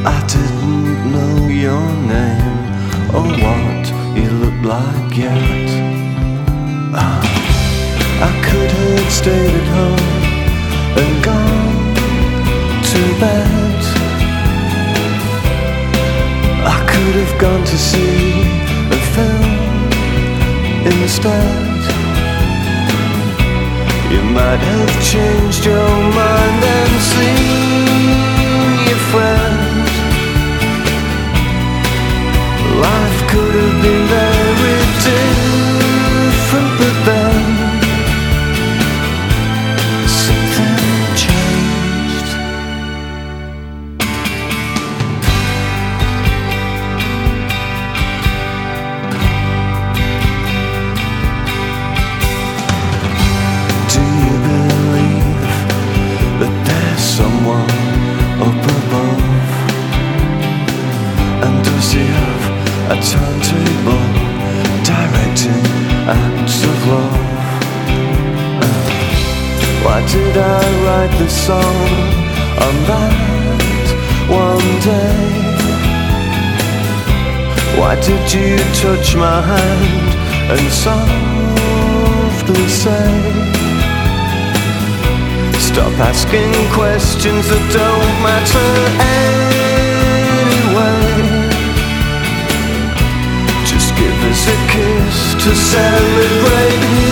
I didn't know your name or what you looked like yet. I could have stayed at home and gone to bed. I could have gone to see a film instead. You might have changed your mind and seen your friend. Life could have been very different, but then something changed. Do you believe that there's someone up above? And does he have a timetable directing acts of love? Why did I write this song on that one day? Why did you touch my hand and softly say, stop asking questions that don't matter anyway? Just give us a kiss to celebrate.